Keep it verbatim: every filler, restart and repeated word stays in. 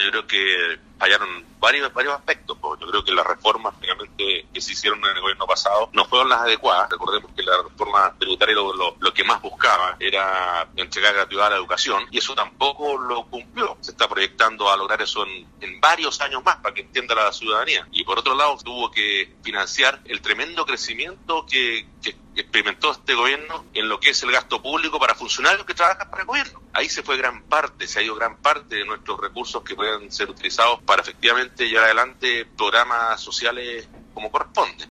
yo creo que fallaron varios varios aspectos. Yo creo que las reformas prácticamente que se hicieron en el gobierno pasado no fueron las adecuadas. Recordemos que la reforma tributaria lo, lo, lo que más buscaba era entregar gratuidad a la educación, y eso tampoco lo cumplió. Se está proyectando a lograr eso en, en varios años más, para que entienda la ciudadanía. Y por otro lado, tuvo que financiar el tremendo crecimiento que, que experimentó este gobierno en lo que es el gasto público para funcionarios que trabajan para el gobierno. Ahí se fue gran parte, se ha ido gran parte de nuestros recursos que pueden ser utilizados para efectivamente llevar adelante programas sociales como corresponde.